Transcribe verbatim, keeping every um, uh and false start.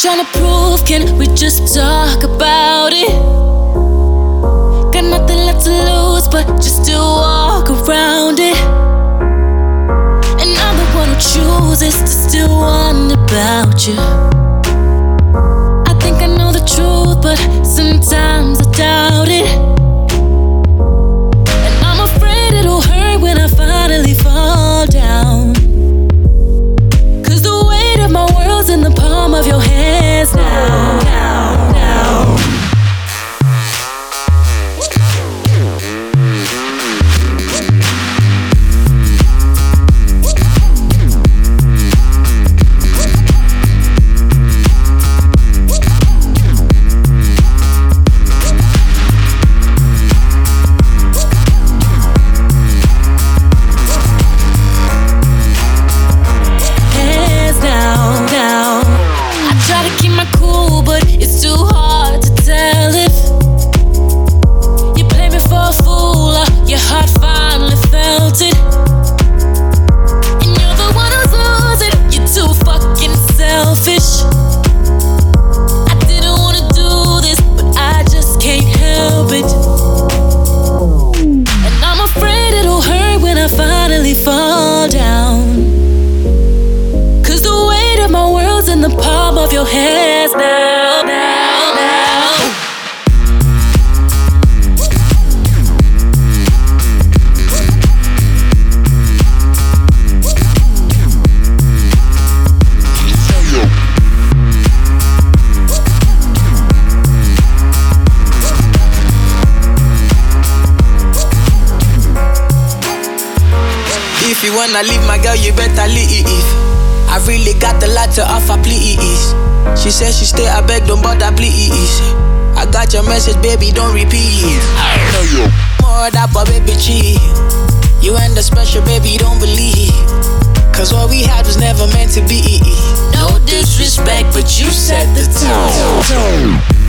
tryna prove, can we just talk about it? Got nothing left to lose, but just to walk around it. And I'm the one who chooses to still wonder about you. I think I know the truth, but sometimes I doubt it. And I'm afraid it'll hurt when I finally fall down. Cause the weight of my world's in the palm of your hands now, now, now. Fall down. Cause the weight of my world's in the palm of your hands now, now, now. If you wanna leave, my girl, you better leave. I really got a lot to offer, please. She said she stay, I beg, don't bother, please. I got your message, baby, don't repeat. More that, but baby, cheat. You ain't the special, baby, don't believe. Cause what we had was never meant to be. No disrespect, but you set the tone.